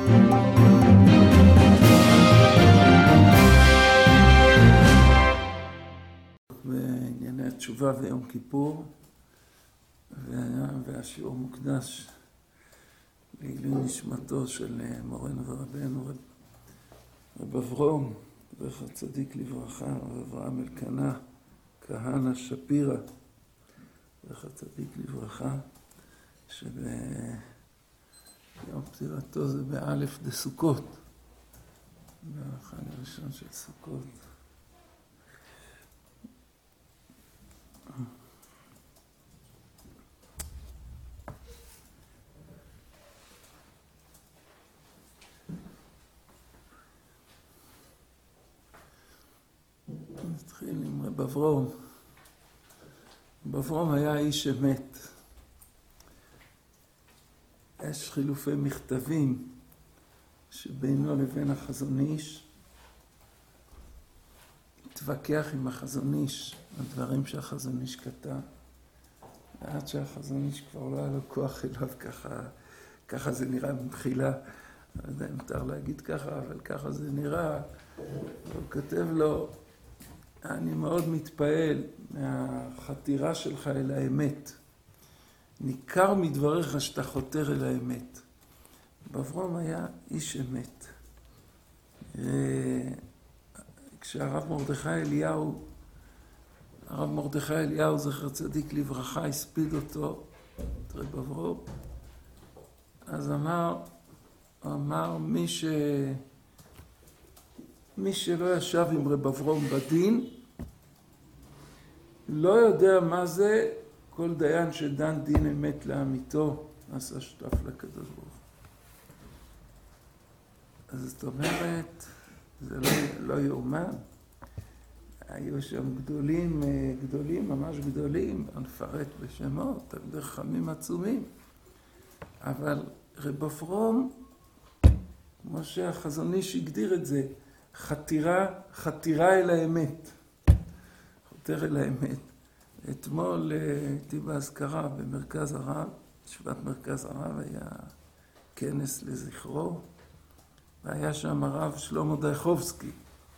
בענייני התשובה ויום כיפור, והשיעור מוקדש לעילוי נשמתו של מורנו ורבנו רב אברום, זכר צדיק לברכה, רב אברהם אלקנה כהנא שפירא, זכר צדיק לברכה, שביום פטירתו זה באלף דסוכות, בחג הראשון של סוכות. נתחיל עם רב אברום. רב אברום היה איש אמת. יש חילופי מכתבים שבינו לבין החזון איש. התווכח עם החזון איש על דברים שהחזון איש כתב. ועד שהחזון איש כבר לא היה לו כוח אליו, ככה זה נראה מבחילה. לא יודע אם מותר להגיד ככה, אבל ככה זה נראה. הוא כותב לו, אני מאוד מתפעל מהחתירה שלך אל האמת. ניכר מדבריך שאתה חותר אל האמת. אברום היה איש אמת. כשהרב מרדכי אליהו, זכר צדיק לברכה, הספיד אותו, את רב אברום, אז אמר מי שלא ישב עם רב אברום בדין, לא יודע מה זה כל דיין שדן דין אמת לאמיתו, נעשה שותף לקדוש ברוך הוא. אז זאת אומרת, זה לא יאומן. היו שם גדולים, ממש גדולים, נפרט בשמות, חכמים עצומים. אבל רב אברום, כמו שהחזון איש הגדיר את זה, חתירה אל האמת. חותר אל האמת. אתמול הייתי באזכרה במרכז הרב, ישיבת מרכז הרב, היה כנס לזכרו, והיה שם הרב שלמה דייחובסקי.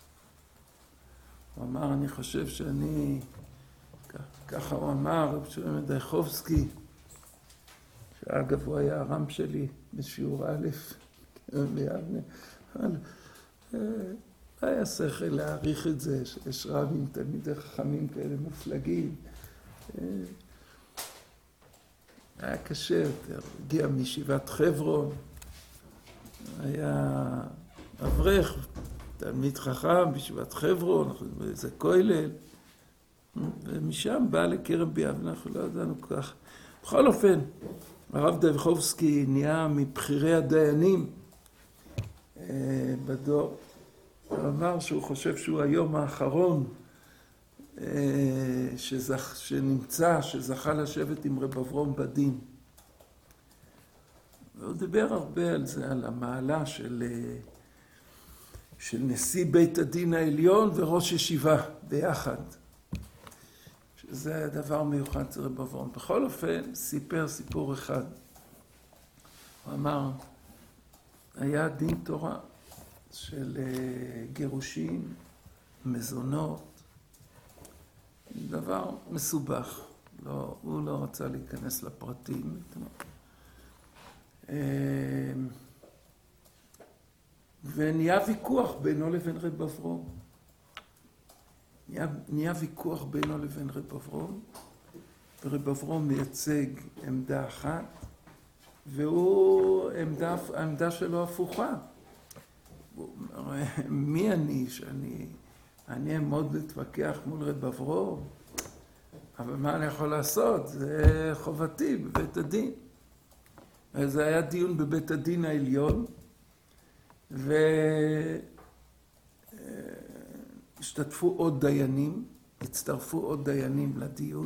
הוא אמר, אני חושב שאני, ככה הוא אמר, רב שלמה דייחובסקי, שאגב הוא היה הרם שלי בשיעור א', ביבנה, אבל היה שכל להעריך את זה, שיש רבים, תלמידי חכמים כאלה מופלגים. היה קשה יותר, הגיע מישיבת חברון, היה אברך, תלמיד חכם בישיבת חברון, זה כולל, ומשם בא לקרב ביבנה, אנחנו לא ידענו כך. בכל אופן, הרב דייחובסקי נהיה מבחירי הדיינים בדור. הוא אמר שהוא חושב שהוא היום האחרון שזכה לשבת עם רב אברום בדין. והוא דיבר הרבה על זה, על המעלה של נשיא בית הדין העליון וראש ישיבה ביחד. שזה היה דבר מיוחד של רב אברום. בכל אופן, סיפר סיפור אחד. הוא אמר, היה דין תורה של גירושים, מזונות, דבר מסובך. הוא לא רצה להיכנס לפרטים. ונהיה ויכוח בינו לבין רב אברום. נהיה ויכוח בינו לבין רב אברום, ורב אברום מייצג עמדה אחת, העמדה שלו הפוכה. מי אני שאני אעמוד להתווכח מול רב אברום? אבל מה אני יכול לעשות? זה חובתי בבית הדין. זה היה דיון בבית הדין העליון, הצטרפו עוד דיינים לדיון,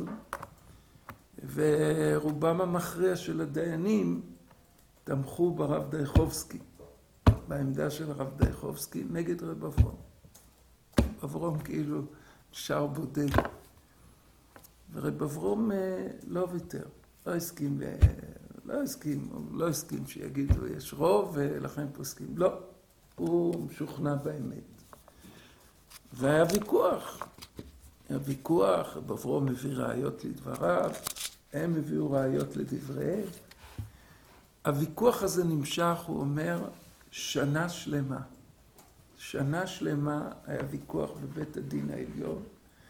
ורובם המכריע של הדיינים תמכו ברב דייחובסקי, בעמדה של הרב דייחובסקי נגד רב אברום. אברום כאילו שר בודד. ורב אברום לא ויתר, לא הסכים לא הסכים שיגידו יש רוב ולכן פוסקים. לא, הוא משוכנע באמת. והיה ויכוח. רב אברום מביא ראיות לדבריו, הם הביאו ראיות לדבריהם. הוויכוח הזה נמשך, הוא אומר, שנה שלמה. שנה שלמה היה ויכוח בבית הדין העליון,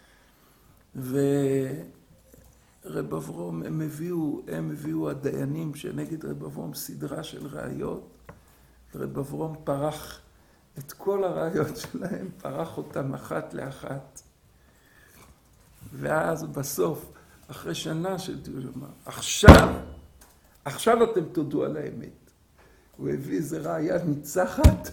ורב אברום, הם הביאו הדיינים שנגד רב אברום סדרה של ראיות, ורב אברום פרח את כל הראיות שלהם, פרח אותם אחת לאחת. ואז בסוף, אחרי שנה של דיון, אמר, עכשיו אתם תודו על האמת. הוא הביא איזה ראיה ניצחת,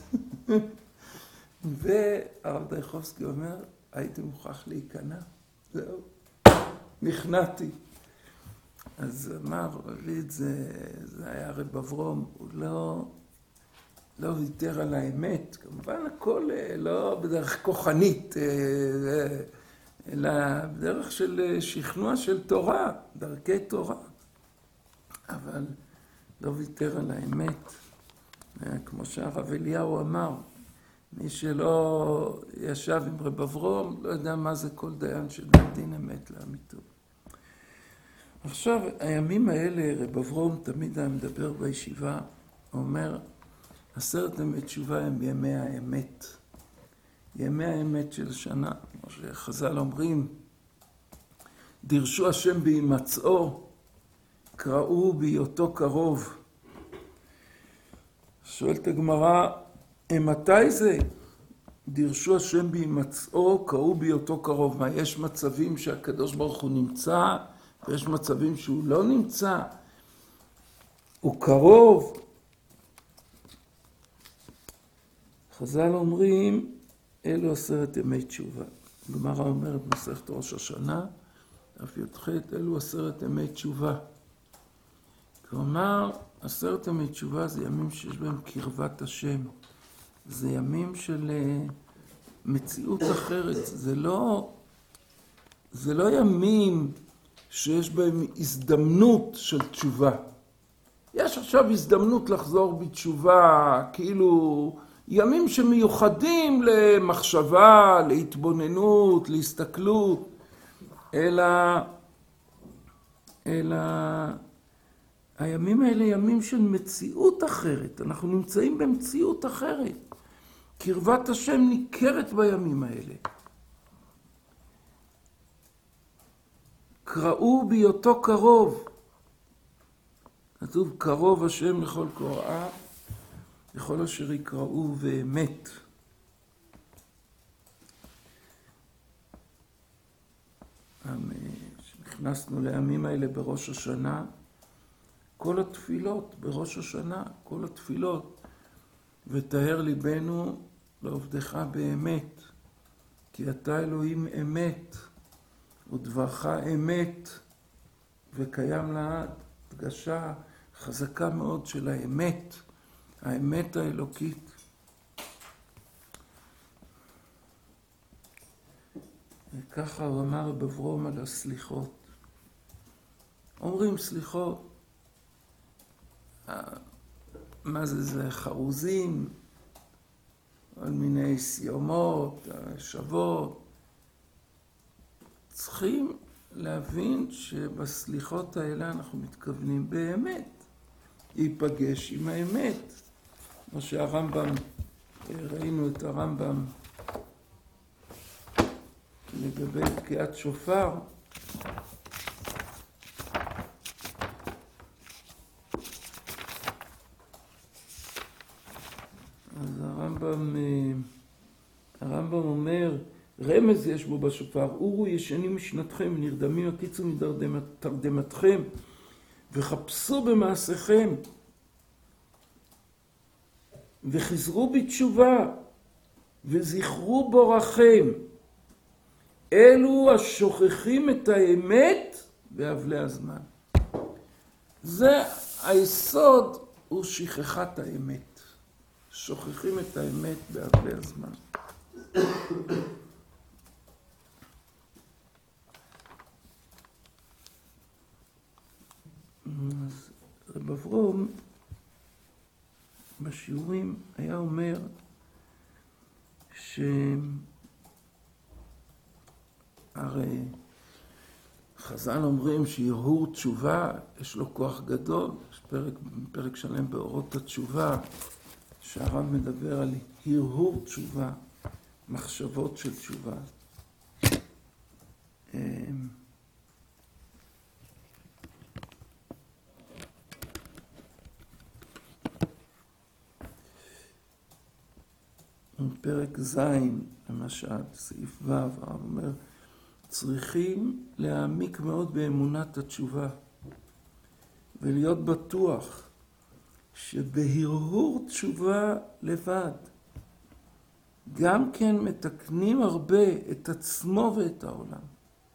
והרב דייחובסקי אומר, הייתי מוכרח להיכנע. זהו, נכנעתי. אז אמר, הביא את זה, זה היה רב אברום, הוא לא ויתר על האמת. כמובן הכל לא בדרך כוחנית, אלא בדרך של שכנוע של תורה, דרכי תורה. אבל לא ויתר על האמת. כמו שהרב אליהו אמר, מי שלא ישב עם רב אברום, לא יודע מה זה כל דיין שדן דין אמת לאמיתו. עכשיו, הימים האלה, רב אברום תמיד היה מדבר בישיבה, הוא אומר, 10 ימי תשובה הם ימי האמת. ימי האמת של שנה, כמו שחז"ל אומרים, דרשו השם בהימצאו, קראו בהיותו קרוב. שואלת הגמרא, מתי זה? דרשו השם בהימצאו, קראו בהיותו קרוב. מה, יש מצבים שהקדוש ברוך הוא נמצא, ויש מצבים שהוא לא נמצא? הוא קרוב. חז"ל אומרים, אלו 10 ימי תשובה. הגמרא אומרת במסכת ראש השנה, דף י"ח, אלו 10 ימי תשובה. כלומר, 10 ימי תשובה זה ימים שיש בהם קרבת השם. זה ימים של מציאות אחרת. זה לא ימים שיש בהם הזדמנות של תשובה. יש עכשיו הזדמנות לחזור בתשובה, כאילו ימים שמיוחדים למחשבה, להתבוננות, להסתכלות, אלא הימים האלה ימים של מציאות אחרת. אנחנו נמצאים במציאות אחרת. קרבת השם ניכרת בימים האלה. קראו בהיותו קרוב. כתוב קרוב השם לכל קוראיו, לכל אשר יקראו ואמת. כשנכנסנו לימים האלה בראש השנה, כל התפילות בראש השנה, כל התפילות, ותאר ליבנו לעובדך באמת, כי אתה אלוהים אמת, ודברך אמת, וקיים לעד. הדגשה חזקה מאוד של האמת, האמת האלוקית. וככה הוא אמר רב אברום על הסליחות. אומרים סליחות, מה זה? זה חרוזים, כל מיני סיומות, שוות. צריכים להבין שבסליחות האלה אנחנו מתכוונים באמת להיפגש עם האמת. כמו שהרמב"ם, ראינו את הרמב"ם לגבי תקיעת שופר. אז הרמב"ם אומר, רמז יש בו בשופר, אורו ישנים משנתכם, נרדמים הקיצו מתרדמתכם, וחפשו במעשיכם, וחזרו בתשובה, וזכרו בורכם, אלו השוכחים את האמת באבלי הזמן. זה היסוד, הוא שכחת האמת. שוכחים את האמת באבלי הזמן. אז רב אברום בשיעורים היה אומר הרי חז"ל אומרים שהרהור תשובה יש לו כוח גדול. יש פרק שלם באורות התשובה שהרב מדבר על הרהור תשובה, מחשבות של תשובה. פרק ז' למשל, סעיף ו', הרב אומר, צריכים להעמיק מאוד באמונת התשובה ולהיות בטוח שבהרהור תשובה לבד גם כן מתקנים הרבה את עצמו ואת העולם.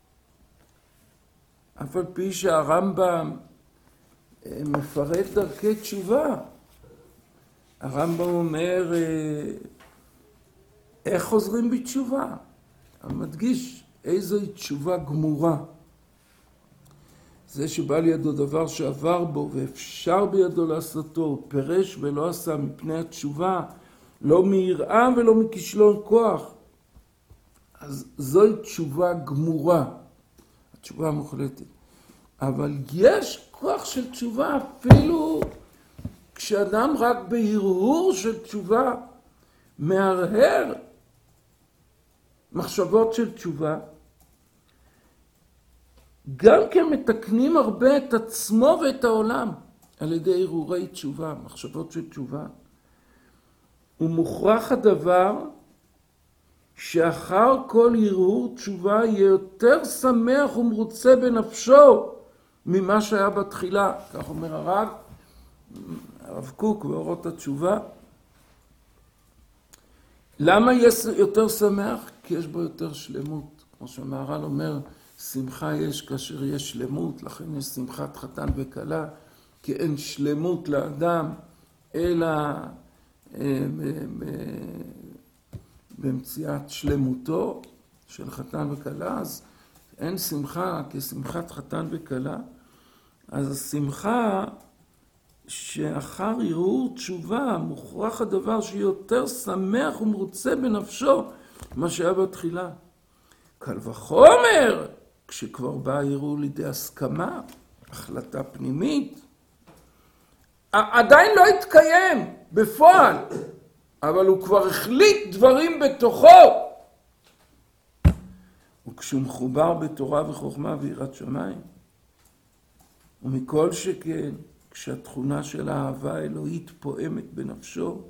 אף על פי שהרמב"ם מפרט דרכי תשובה, הרמב"ם אומר איך חוזרים בתשובה. המדגיש איזוהי תשובה גמורה. זה שבא לידו דבר שעבר בו ואפשר בידו לעשותו, פרש ולא עשה מפני התשובה, לא מיראה ולא מכישלון כוח. אז זוהי תשובה גמורה, התשובה המוחלטת. אבל יש כוח של תשובה אפילו כשאדם רק בהרהור של תשובה מהרהר מחשבות של תשובה, גם כן מתקנים הרבה את עצמו ואת העולם על ידי הרהורי תשובה, מחשבות של תשובה. ומוכרח הדבר שאחר כל הרהור תשובה יהיה יותר שמח ומרוצה בנפשו ממה שהיה בתחילה. כך אומר הרב קוק באורות התשובה. למה יש יותר שמח? כי יש בו יותר שלמות. כמו שהמהר"ל אומר, שמחה יש כאשר יש שלמות, לכן יש שמחת חתן וכלה, כי אין שלמות לאדם, אלא במציאת שלמותו של חתן וכלה, אז אין שמחה כשמחת חתן וכלה. אז השמחה שאחר הרהור תשובה מוכרח הדבר שיותר שמח ומרוצה בנפשו מה שהיה בתחילה. קל וחומר כשכבר בא הרהור לידי הסכמה, החלטה פנימית, עדיין לא התקיים בפועל, אבל הוא כבר החליט דברים בתוכו. וכשהוא מחובר בתורה וחוכמה ויראת שמיים, ומכל שכן כשהתכונה של האהבה האלוהית פועמת בנפשו,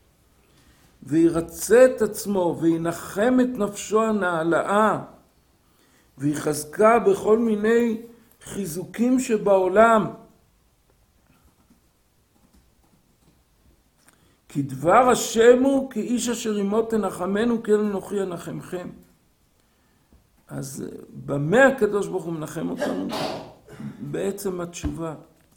וירצה את עצמו וינחם את נפשו הנעלאה, ויחזקה בכל מיני חיזוקים שבעולם, כי דבר השם הוא כאיש אשר עמו תנחמנו כן אנוכי אנחמכם. אז במה הקדוש ברוך הוא מנחם אותנו? בעצם התשובה.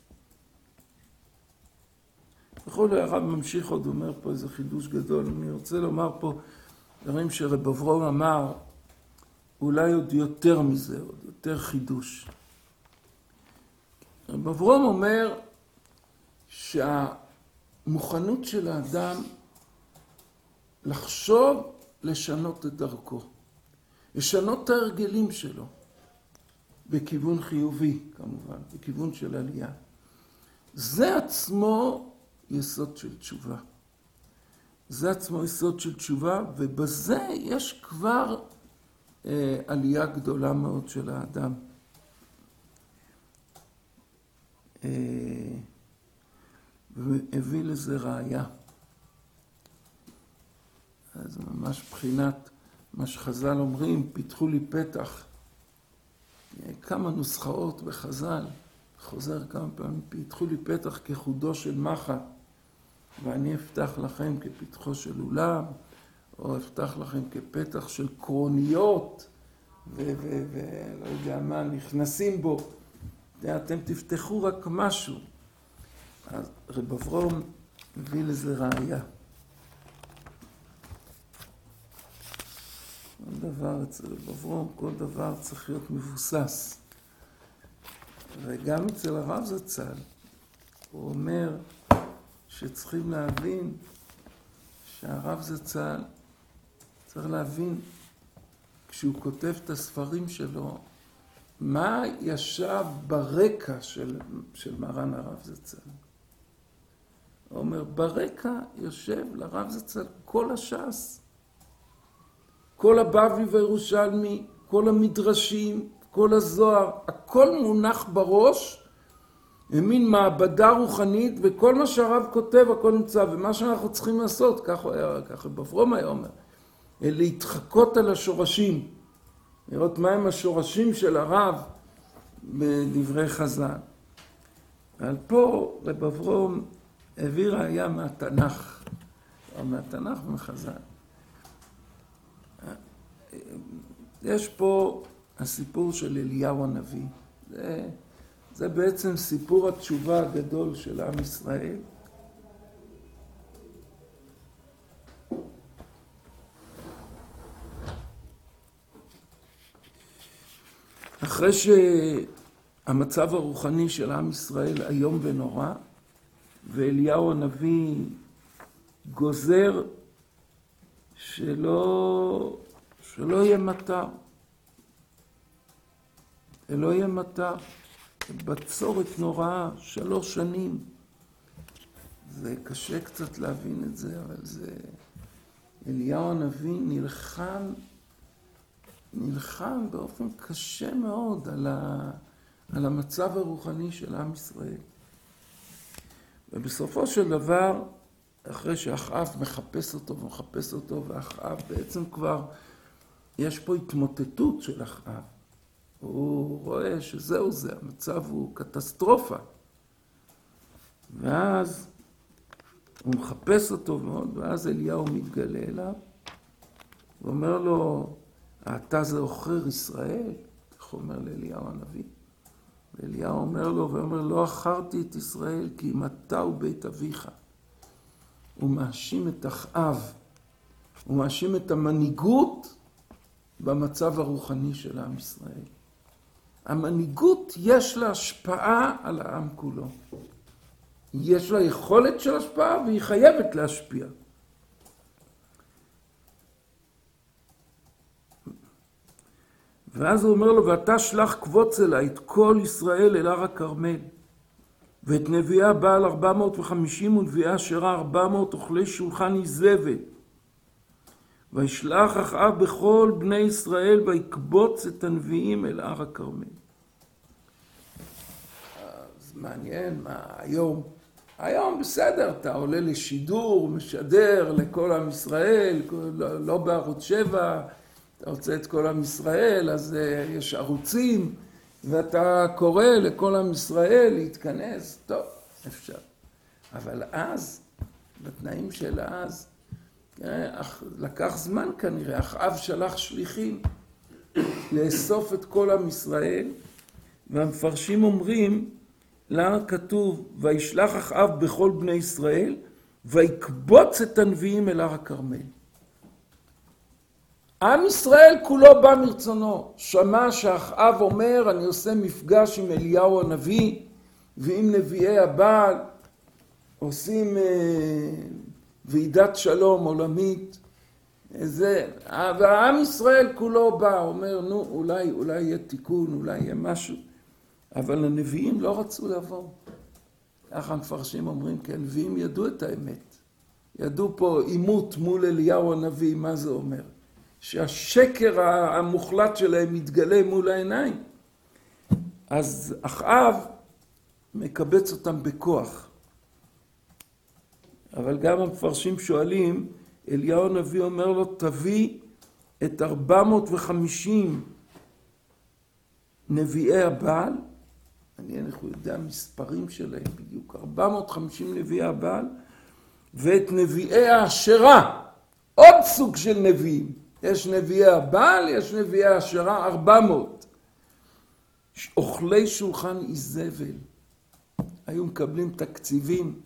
בכל הרב ממשיך עוד, אומר פה איזה חידוש גדול. אני רוצה לומר פה דברים שרב אברום אמר, אולי עוד יותר מזה, עוד יותר חידוש. רב אברום אומר שהמוכנות של האדם לחשוב לשנות את דרכו, לשנות את ההרגלים שלו, בכיוון חיובי כמובן, בכיוון של עלייה. זה עצמו יסוד של תשובה. זה עצמו יסוד של תשובה, ובזה יש כבר עלייה גדולה מאוד של האדם. והביא לזה ראיה. אז ממש בחינת מה שחז"ל אומרים, פיתחו לי פתח. כמה נוסחאות בחז"ל, חוזר כמה פעמים, פיתחו לי פתח כחודו של מחט, ואני אפתח לכם כפתחו של אולם, או אפתח לכם כפתח של קרוניות, ולא יודע מה, נכנסים בו. אתם תפתחו רק משהו. אז רב אברום הביא לזה ראיה. כל דבר אצל רב אברום, כל דבר צריך להיות מבוסס. וגם אצל הרב זצ"ל, הוא אומר שצריכים להבין שהרב זצ"ל צריך להבין כשהוא כותב את הספרים שלו מה ישב ברקע של מרן הרב זצ"ל. הוא אומר, ברקע יושב לרב זצ"ל כל הש"ס, כל הבבלי והירושלמי, כל המדרשים, כל הזוהר, הכל מונח בראש, מין מעבדה רוחנית, וכל מה שהרב כותב הכל נמצא, ומה שאנחנו צריכים לעשות, ככה בברום היה אומר, להתחקות על השורשים, לראות מהם השורשים של הרב בדברי חז"ל. אבל פה רב אברום הביא ראיה מהתנ"ך, או מהתנ"ך ומחז"ל. יש פה הסיפור של אליהו הנביא. זה בעצם סיפור התשובה הגדול של עם ישראל. אחרי שהמצב הרוחני של עם ישראל היום ונורא, ואליהו הנביא גוזר שלא יהיה מטר. שלא יהיה מטר. בצורת נוראה, 3 שנים. זה קשה קצת להבין את זה, אבל זה... אליהו הנביא נלחם באופן קשה מאוד על המצב הרוחני של עם ישראל. ובסופו של דבר, אחרי שאחאב מחפש אותו, ואחאב בעצם כבר, יש פה התמוטטות של אחאב. הוא רואה שזהו זה, המצב הוא קטסטרופה. ואז הוא מחפש אותו מאוד, ואז אליהו מתגלה אליו, ואומר לו, אתה זה עוכר ישראל? איך אומר לאליהו הנביא? ואליהו אומר לו, ואומר, לא עכרתי את ישראל, כי אם אתה ובית אביך. הוא מאשים את אחאב, הוא מאשים את המנהיגות במצב הרוחני של עם ישראל. המנהיגות יש לה השפעה על העם כולו. יש לה יכולת של השפעה והיא חייבת להשפיע. ואז הוא אומר לו, ואתה שלח קבוץ אליי את כל ישראל אל הר הכרמל, ואת נביאי הבעל 450 ונביאי אשרה 400 אוכלי שולחן איזבל. וישלח אחאב בכל בני ישראל ויקבוץ את הנביאים אל הר הכרמל. אז מעניין מה היום. היום בסדר, אתה עולה לשידור, משדר לכל עם ישראל, לא בערוץ 7, אתה רוצה את כל עם ישראל, אז יש ערוצים, ואתה קורא לכל עם ישראל להתכנס, טוב, אפשר. אבל אז, בתנאים של אז, לקח זמן כנראה, אחאב שלח שליחים לאסוף את כל עם ישראל, והמפרשים אומרים, למה כתוב, וישלח אחאב בכל בני ישראל, ויקבוץ את הנביאים אל הר הכרמל. עם ישראל כולו בא מרצונו, שמע שאחאב אומר, אני עושה מפגש עם אליהו הנביא, ועם נביאי הבעל, עושים ועידת שלום עולמית, והעם ישראל כולו בא, אומר, נו, אולי יהיה תיקון, אולי יהיה משהו, אבל הנביאים לא רצו לבוא. ככה המפרשים אומרים, כי הנביאים ידעו את האמת. ידעו פה עימות מול אליהו הנביא, מה זה אומר? שהשקר המוחלט שלהם מתגלה מול העיניים. אז אחאב מקבץ אותם בכוח. אבל גם המפרשים שואלים, אליהו הנביא אומר לו, תביא את 450 נביאי הבעל, אנחנו יודע מספרים שלהם בדיוק, 450 נביאי הבעל, ואת נביאי האשרה, עוד סוג של נביאים. יש נביאי הבעל, יש נביאי האשרה, 400. אוכלי שולחן איזבל. היו מקבלים תקציבים.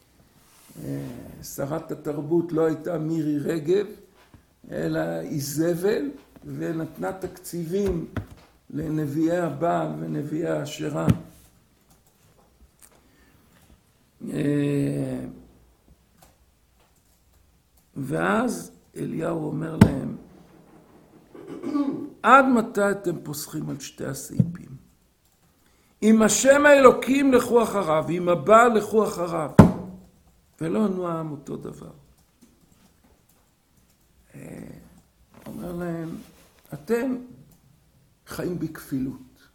שרת התרבות לא הייתה מירי רגב, אלא איזבל, ונתנה תקציבים לנביאי הבעל ונביאי האשרה. ואז אליהו אומר להם, עד מתי אתם פוסחים על שתי הסעיפים? אם השם האלוקים לכו אחריו, אם הבעל לכו אחריו. ולא ענו העם אותו דבר. אומר להם, אתם חיים בכפילות.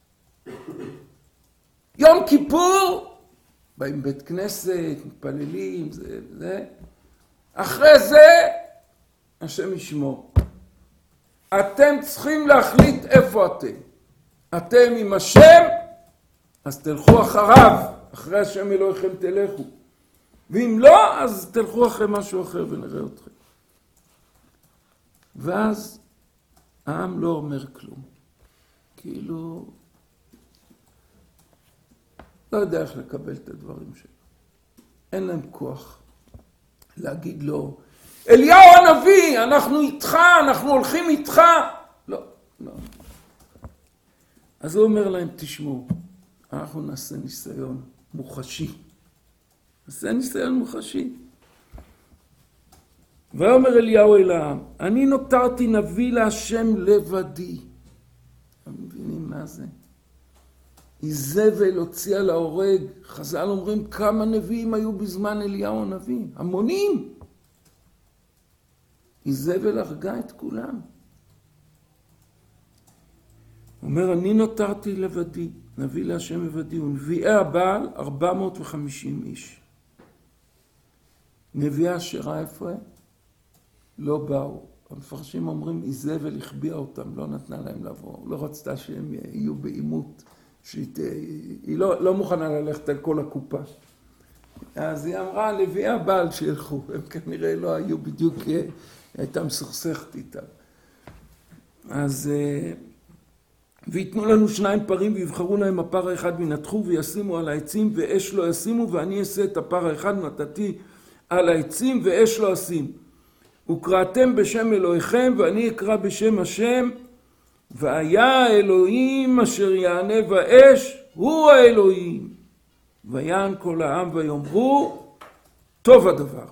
יום כיפור, באים בית כנסת, מתפללים, זה. אחרי זה, השם ישמור. אתם צריכים להחליט איפה אתם. אתם עם השם, אז תלכו אחריו. אחרי השם אלוהיכם תלכו. ואם לא, אז תלכו אחרי משהו אחר ונראה אתכם. ואז העם לא אומר כלום. כאילו, לא יודע איך לקבל את הדברים שלו. אין להם כוח להגיד לו, אליהו הנביא, אנחנו איתך, אנחנו הולכים איתך. לא, לא. אז הוא אומר להם, תשמעו, אנחנו נעשה ניסיון מוחשי. נעשה ניסיון מוחשי. ואומר אליהו אל העם, אני נותרתי נביא להשם לבדי. אתם מבינים מה זה? איזבל הוציאה להורג. חז"ל אומרים כמה נביאים היו בזמן אליהו הנביא. המונים. איזבל הרגה את כולם. הוא אומר, אני נותרתי לבדי, נביא להשם לבדי, ונביאי הבעל 450 איש. נביאי השירה איפה הם? לא באו. המפרשים אומרים, איזבל החביאה אותם, לא נתנה להם לבוא. לא רצתה שהם יהיו בעימות. היא לא מוכנה ללכת על כל הקופה. אז היא אמרה, נביאי הבעל שילכו. הם כנראה לא היו בדיוק, הייתה מסוכסכת איתם. אז, ויתנו לנו 2 פרים ויבחרו להם הפר האחד וינתחו וישימו על העצים ואש לא ישימו, ואני אעשה את הפר האחד נתתי על העצים ואש לא אשים. וקראתם בשם אלוהיכם ואני אקרא בשם השם, והיה האלוהים אשר יענה באש הוא האלוהים. ויען כל העם ויאמרו טוב הדבר.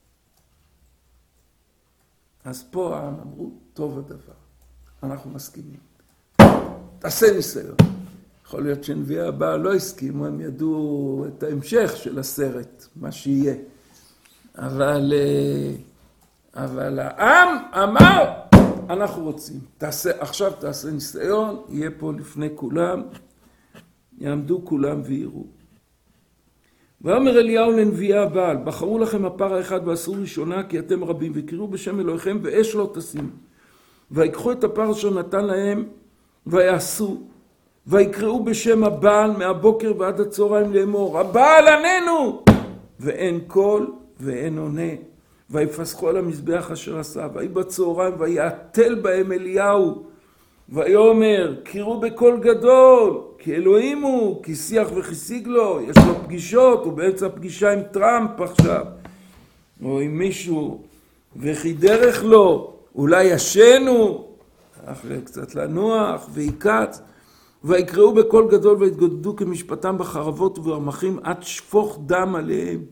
אז פה העם אמרו טוב הדבר. אנחנו מסכימים. תעשה ניסיון. יכול להיות שנביאי הבעל לא הסכימו, הם ידעו את ההמשך של הסרט, מה שיהיה. אבל העם אמר, אנחנו רוצים. עכשיו תעשה ניסיון, יהיה פה לפני כולם, יעמדו כולם ויראו. ואומר אליהו לנביאי הבעל, בחרו לכם הפר האחד ועשו ראשונה כי אתם רבים, וקראו בשם אלוהיכם ואש לא תשימו. ויקחו את הפר אשר נתן להם ויעשו, ויקראו בשם הבעל מהבוקר ועד הצהריים לאמור, הבעל עננו! ואין קול ואין עונה. ויפסחו על המזבח אשר עשה, ויהי בצהריים ויעטל בהם אליהו, ויאמר, קראו בקול גדול, כי אלוהים הוא, כי שיח וכיסיג לו, יש לו פגישות, הוא באמצע פגישה עם טראמפ עכשיו, או עם מישהו, וכי דרך לו, אולי ישנו, אחרי קצת לנוח, ויקץ, ויקראו בקול גדול והתגודדו כמשפטם בחרבות וברמחים עד שפוך דם עליהם.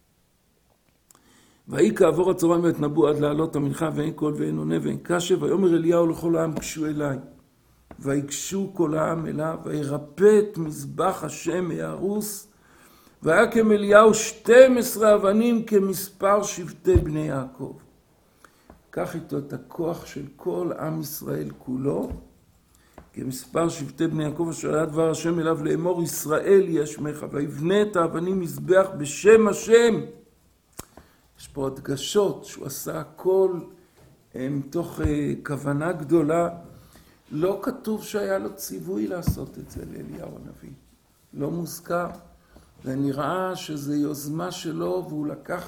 ויהי כעבור הצהריים ויתנבאו עד לעלות המנחה ואין קול ואין עונה ואין קשב. ויאמר אליהו לכל העם גשו אליי. ויגשו כל העם אליו וירפא את מזבח השם מהרוס. ויקם אליהו 12 אבנים כמספר שבטי בני יעקב. קח איתו את הכוח של כל עם ישראל כולו, כמספר שבטי בני יעקב אשר היה דבר השם אליו לאמור ישראל יהיה שמך, ויבנה את האבנים מזבח בשם השם. יש פה הדגשות שהוא עשה הכל מתוך כוונה גדולה. לא כתוב שהיה לו ציווי לעשות את זה לאליהו הנביא. לא מוזכר. זה נראה שזה יוזמה שלו והוא לקח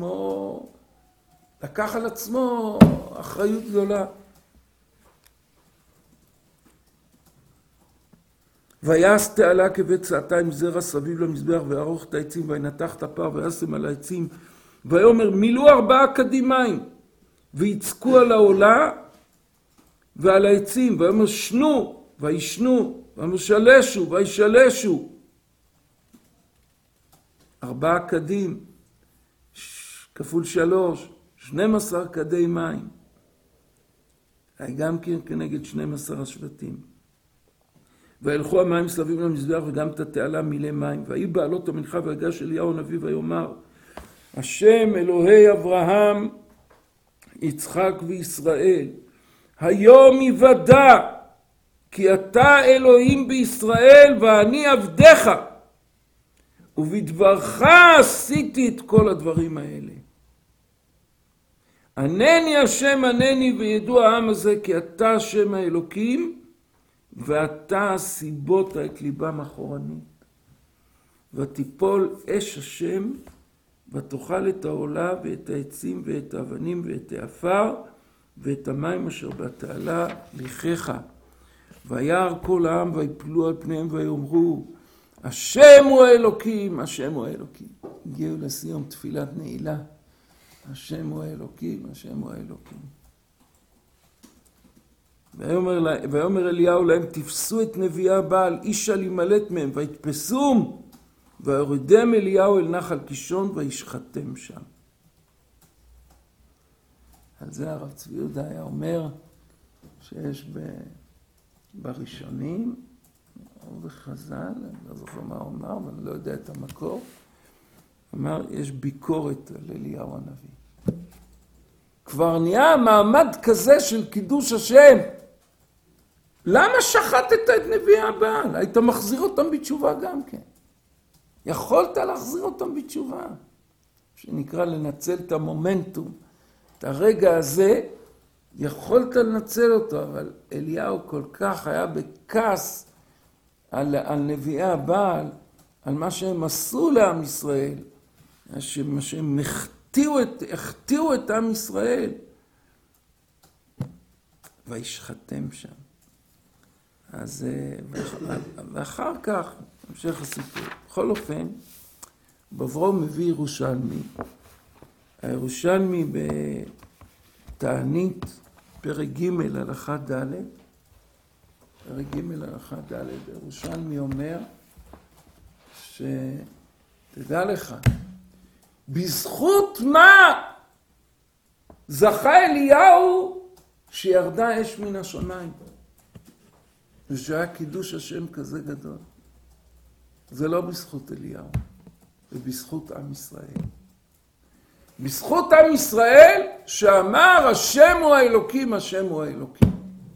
על עצמו אחריות גדולה. ויעש תעלה כבית צעתיים זרע סביב למזבח ויערוך את העצים וינתח את הפר וישם על העצים ויאמר מילאו 4 קדימיים ויצקו על העולה ועל העצים ויאמר שנו וישנו ויאמר שלשו וישלשו 4 קדים, כפול 3, 12 קדי מים. גם כן כנגד 12 השבטים. וילכו המים סביב למזבח וגם את התעלה מילא מים. ויהי בעלות המנחה ויגש אליהו הנביא ויאמר, השם אלוהי אברהם, יצחק וישראל, היום יוודע כי אתה אלוהים בישראל ואני עבדך, ובדברך עשיתי את כל הדברים האלה. ענני השם ענני וידעו העם הזה כי אתה השם האלוקים ואתה סיבות את ליבם אחורנית. ותיפול אש השם ותאכל את העולה ואת העצים ואת האבנים ואת העפר ואת המים אשר בתעלה לכך. וירא כל העם ויפלו על פניהם ויאמרו, השם הוא האלוקים, השם הוא האלוקים. הגיעו לסיום תפילת נעילה. השם הוא האלוקים, השם הוא האלוקים. ויאמר אליהו להם, תפסו את נביאי הבעל, איש אל ימלט מהם, ויתפסום, ויורדם אליהו אל נחל קישון, וישחטם שם. על זה הרב צבי יהודה היה אומר, שיש בראשונים, או בחז"ל, אני לא זוכר מה הוא אמר, ואני לא יודע את המקור, אמר, יש ביקורת על אליהו הנביא. כבר נהיה מעמד כזה של קידוש השם. למה שחטת את נביאי הבעל? היית מחזיר אותם בתשובה גם כן. יכולת להחזיר אותם בתשובה. שנקרא לנצל את המומנטום. את הרגע הזה, יכולת לנצל אותו, אבל אליהו כל כך היה בכעס על נביאי הבעל, על מה שהם עשו לעם ישראל, מה שהם החטיאו את עם ישראל, וישחטם שם. אז, ואחר כך, המשך הסיפור. בכל אופן, בברו מביא ירושלמי. הירושלמי בתענית, פרק ג' הלכה ד', פרק ג' הלכה ד', ירושלמי אומר, שתדע לך, בזכות מה זכה אליהו שירדה אש מן השמיים? ושהיה קידוש השם כזה גדול. זה לא בזכות אליהו, זה בזכות עם ישראל. בזכות עם ישראל שאמר השם הוא האלוקים, השם הוא האלוקים.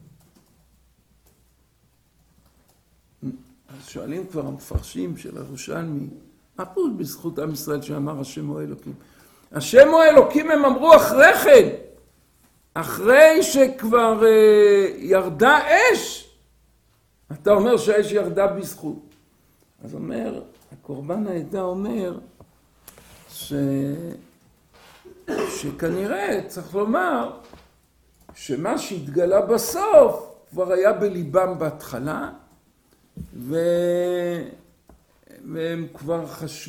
אז שואלים כבר המפרשים של ירושלמי, מה פה בזכות עם ישראל שאמר השם הוא האלוקים? השם הוא האלוקים הם אמרו אחרי כן, אחרי שכבר ירדה אש. אתה אומר שהאש ירדה בזכות. אז אומר, הקורבן העדה אומר שכנראה צריך לומר שמה שהתגלה בסוף כבר היה בליבם בהתחלה, והם כבר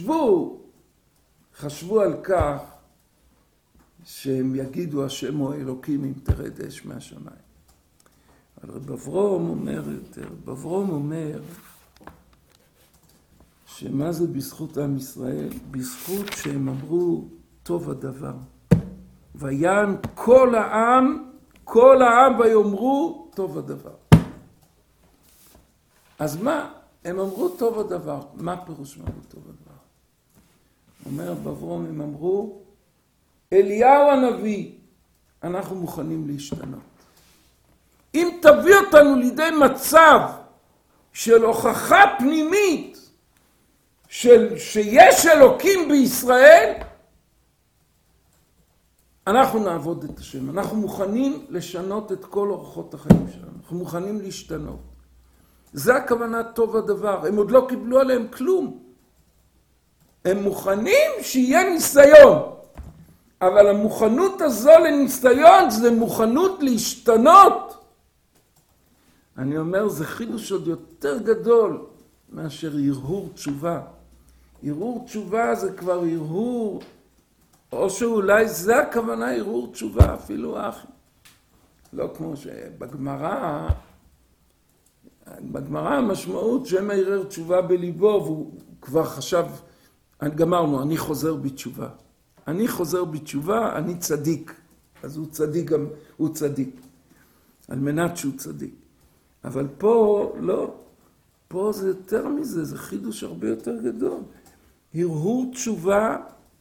חשבו על כך שהם יגידו השם הוא האלוקים אם תרד אש מהשמיים. אבל בברום אומר יותר, בברום אומר שמה זה בזכות עם ישראל? בזכות שהם אמרו טוב הדבר. ויען כל העם ויאמרו טוב הדבר. אז מה? הם אמרו טוב הדבר. מה פירוש אמרו טוב הדבר? אומר בברום, הם אמרו, אליהו הנביא, אנחנו מוכנים להשתנות. אם תביא אותנו לידי מצב של הוכחה פנימית שיש אלוקים בישראל, אנחנו נעבוד את השם. אנחנו מוכנים לשנות את כל אורחות החיים שלנו. אנחנו מוכנים להשתנות. זה הכוונה טוב הדבר. הם עוד לא קיבלו עליהם כלום. הם מוכנים שיהיה ניסיון. אבל המוכנות הזו לניסיון זה מוכנות להשתנות. אני אומר, זה חידוש עוד יותר גדול מאשר הרהור תשובה. הרהור תשובה זה כבר הרהור, או שאולי זה הכוונה הרהור תשובה, אפילו אחי. לא כמו שבגמרא, בגמרא המשמעות שמא ערער תשובה בליבו, והוא כבר חשב גמרנו, אני חוזר בתשובה. אני חוזר בתשובה, אני צדיק. אז הוא צדיק גם, הוא צדיק. על מנת שהוא צדיק. אבל פה לא. פה זה יותר מזה, זה חידוש הרבה יותר גדול. הרהור תשובה,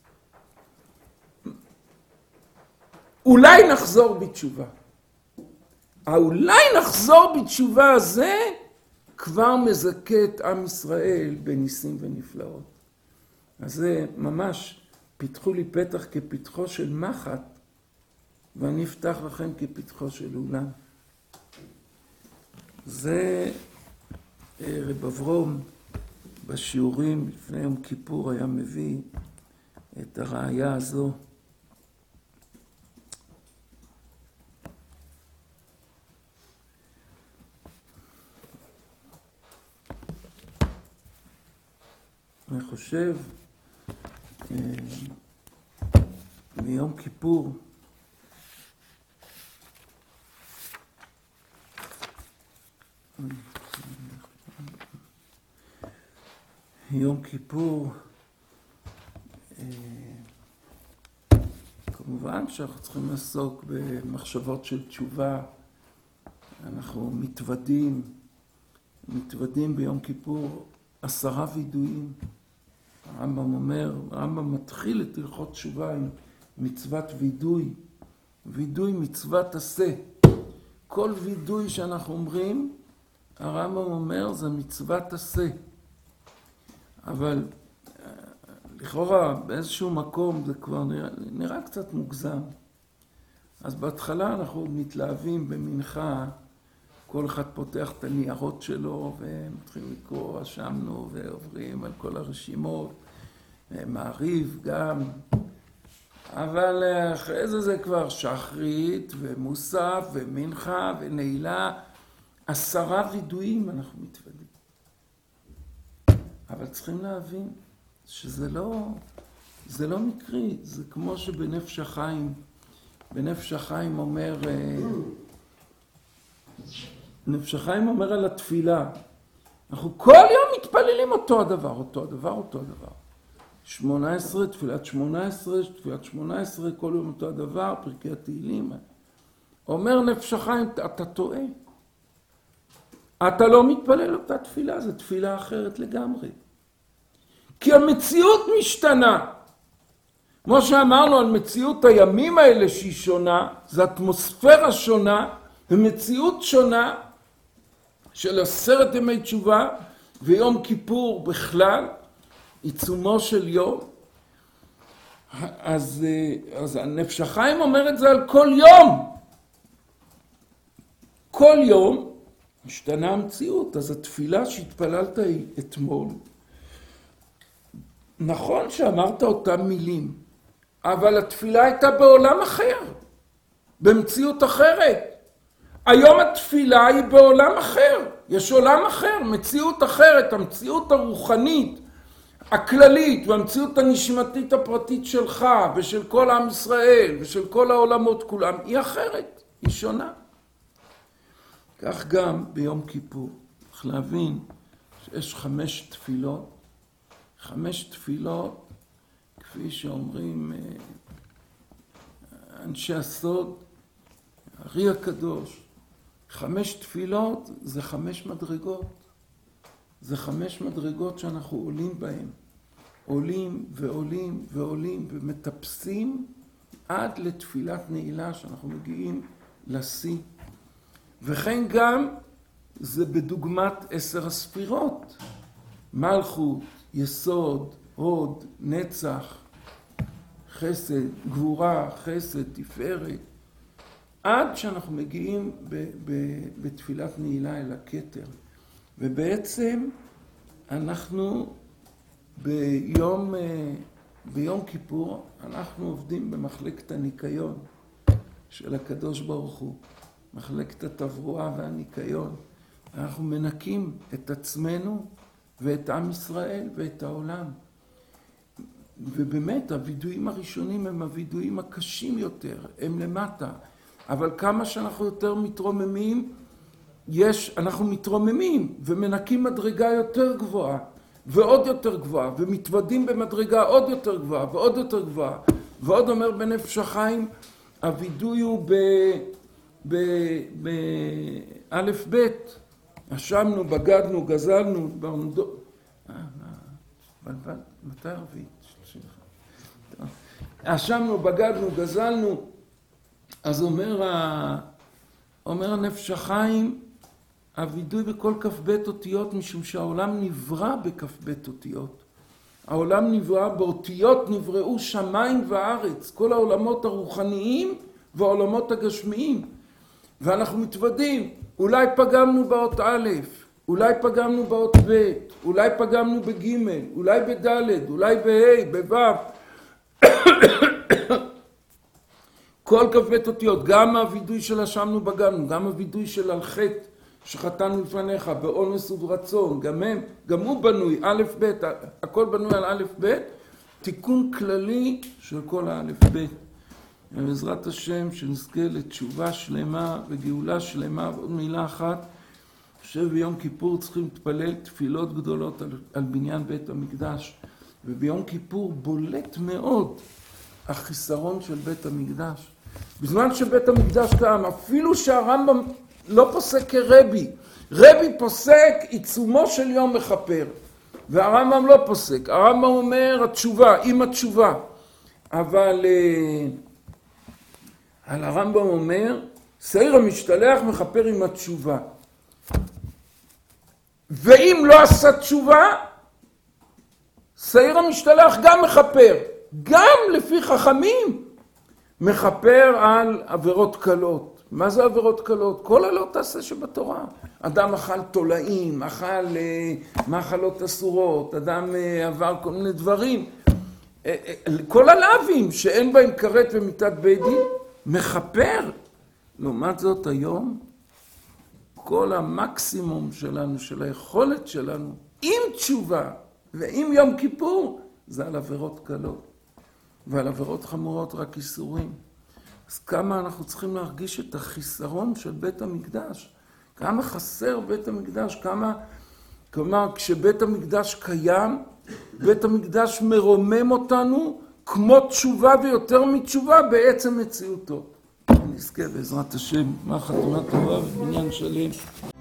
אולי נחזור בתשובה. האולי נחזור בתשובה הזה כבר מזכה את עם ישראל בניסים ונפלאות. אז זה ממש, פיתחו לי פתח כפתחו של מחט, ואני אפתח לכם כפתחו של אולם. זה רב אברום בשיעורים לפני יום כיפור היה מביא את הראיה הזו. אני חושב מיום כיפור יום כיפור כמובן שאנחנו צריכים לעסוק במחשבות של תשובה. אנחנו מתוודים ביום כיפור 10 וידויים. הרמב"ם אומר, הרמב"ם מתחיל את הלכות תשובה עם מצוות וידוי. וידוי מצוות עשה. כל וידוי שאנחנו אומרים, הרמב"ם אומר, זה מצוות עשה. אבל לכאורה באיזשהו מקום זה כבר נראה קצת מוגזם. אז בהתחלה אנחנו מתלהבים במנחה, כל אחד פותח את הניירות שלו ומתחילים לקרוא, רשמנו ועוברים על כל הרשימות, מעריב גם. אבל אחרי זה כבר שחרית ומוסף ומנחה ונעילה, 10 וידויים אנחנו מתוודים. אבל צריכים להבין שזה לא מקרי, זה כמו שבנפש החיים, בנפש החיים אומר, נפש החיים אומר על התפילה, אנחנו כל יום מתפללים אותו הדבר. 18, תפילת 18, כל יום אותו הדבר, פרקי התהילים. אומר נפש החיים, אתה טועה. אתה לא מתפלל אותה תפילה, זו תפילה אחרת לגמרי. כי המציאות משתנה. כמו שאמרנו על מציאות הימים האלה שהיא שונה, זו אטמוספירה שונה, ומציאות שונה של 10 ימי תשובה, ויום כיפור בכלל, עיצומו של יום. אז הנפש החיים אומר את זה על כל יום. כל יום משתנה המציאות. אז התפילה שהתפללת אתמול, נכון שאמרת אותם מילים, אבל התפילה הייתה בעולם אחר, במציאות אחרת. היום התפילה היא בעולם אחר, יש עולם אחר, מציאות אחרת, המציאות הרוחנית, הכללית, והמציאות הנשמתית הפרטית שלך, ושל כל עם ישראל, ושל כל העולמות כולם, היא אחרת, היא שונה. כך גם ביום כיפור, צריך להבין שיש 5 תפילות, 5 תפילות, כפי שאומרים אנשי הסוד, הארי הקדוש, 5 תפילות זה 5 מדרגות. זה 5 מדרגות שאנחנו עולים בהן. עולים ועולים ועולים ומטפסים עד לתפילת נעילה שאנחנו מגיעים לשיא. וכן גם זה בדוגמת 10 הספירות. מלכות, יסוד, הוד, נצח, חסד, גבורה, חסד, תפארת. עד שאנחנו מגיעים בתפילת נעילה אל הכתר. ובעצם אנחנו ביום כיפור, אנחנו עובדים במחלקת הניקיון של הקדוש ברוך הוא. מחלקת התברואה והניקיון. אנחנו מנקים את עצמנו ואת עם ישראל ואת העולם. ובאמת הוידויים הראשונים הם הוידויים הקשים יותר, הם למטה. אבל כמה שאנחנו יותר מתרוממים, אנחנו מתרוממים ומנקים מדרגה יותר גבוהה. ועוד יותר גבוהה, ומתוודים במדרגה עוד יותר גבוהה, ועוד יותר גבוהה. ועוד אומר בנפש החיים, הווידוי הוא באלף בית. אשמנו, בגדנו, גזלנו, ברנדו... מתי הרביעית? 31. אשמנו, בגדנו, גזלנו. אז אומר הנפש החיים, הווידוי בכל כף בית אותיות, משום שהעולם נברא בכף בית אותיות. העולם נברא, באותיות נבראו שמיים וארץ, כל העולמות הרוחניים והעולמות הגשמיים. ואנחנו מתוודים, אולי פגמנו באות א', אולי פגמנו באות ב', אולי פגמנו בג', אולי בד', אולי בה', בו'. כל כף בית אותיות, גם הווידוי של אשמנו בגדנו, גם הווידוי של על חטא שחטאנו לפניך, באונס וברצון, גם הוא בנוי, א' ב', הכל בנוי על א' ב', תיקון כללי של כל האלף ב'. ובעזרת השם שנזכה לתשובה שלמה וגאולה שלמה. ועוד מילה אחת, חושב ביום כיפור צריכים להתפלל תפילות גדולות על בניין בית המקדש, וביום כיפור בולט מאוד החיסרון של בית המקדש. בזמן שבית המקדש קיים, אפילו שהרמב"ם לא פוסק כרבי, רבי פוסק עיצומו של יום מכפר, והרמב"ם לא פוסק. הרמב"ם אומר התשובה, עם התשובה, אבל על הרמב"ם אומר שעיר המשתלח מכפר עם התשובה, ואם לא עשה תשובה שעיר המשתלח גם מכפר, גם לפי חכמים מכפר על עבירות קלות. מה זה עבירות קלות? כל הלא תעשה שבתורה. אדם אכל תולעים, אכל מאכלות אסורות, אדם עבר כל מיני דברים. כל הלאווים שאין בהם כרת ומיתת בית דין מכפר. לעומת זאת היום, כל המקסימום שלנו, של היכולת שלנו, עם תשובה ועם יום כיפור, זה על עבירות קלות. ועל עבירות חמורות רק איסורים. אז כמה אנחנו צריכים להרגיש את החיסרון של בית המקדש. כמה חסר בית המקדש, כלומר, כשבית המקדש קיים, בית המקדש מרומם אותנו כמו תשובה ויותר מתשובה בעצם מציאותו. נזכה בעזרת השם, מה חתימה טובה ובניין שלם.